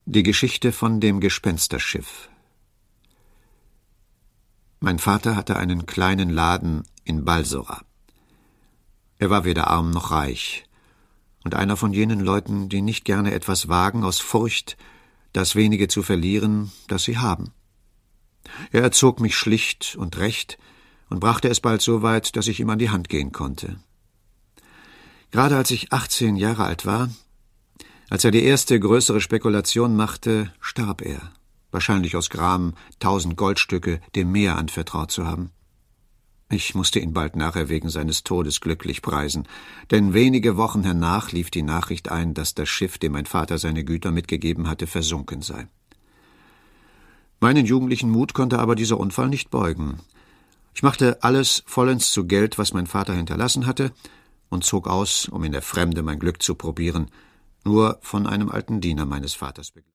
Die Geschichte von dem Gespensterschiff. Mein Vater hatte einen kleinen Laden in Balsora. Er war weder arm noch reich und einer von jenen Leuten, die nicht gerne etwas wagen aus Furcht, das wenige zu verlieren, das sie haben. Er erzog mich schlicht und recht und brachte es bald so weit, dass ich ihm an die Hand gehen konnte. Gerade als ich 18 Jahre alt war, als er die erste größere Spekulation machte, starb er, wahrscheinlich aus Gram, 1000 Goldstücke dem Meer anvertraut zu haben. Ich musste ihn bald nachher wegen seines Todes glücklich preisen, denn wenige Wochen hernach lief die Nachricht ein, dass das Schiff, dem mein Vater seine Güter mitgegeben hatte, versunken sei. Meinen jugendlichen Mut konnte aber dieser Unfall nicht beugen. Ich machte alles vollends zu Geld, was mein Vater hinterlassen hatte, und zog aus, um in der Fremde mein Glück zu probieren, nur von einem alten Diener meines Vaters begleitet.